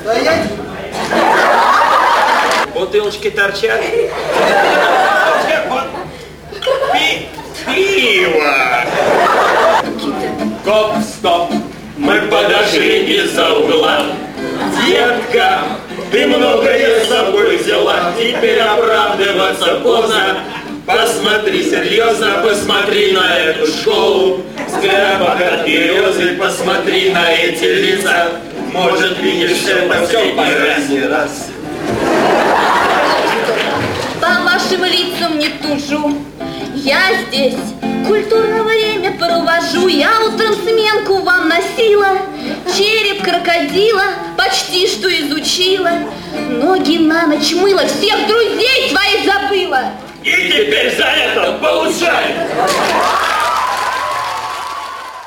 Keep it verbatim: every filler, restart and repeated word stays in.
Стоять! Бутылочки торчат. Пи пиво! Гоп, стоп! Мы подошли из-за угла. Детка, ты многое с собой взяла. Теперь оправдываться поздно. Посмотри серьезно, посмотри на эту школу. Взгляд от березы, посмотри на эти лица. Может, видишь, это все последний раз. По вашим лицам не тушу. Я здесь культурное время провожу. Я утром сменку вам носила. Череп крокодила почти что изучила. Ноги на ночь мыла, всех друзей своих забыла. И теперь за это получай!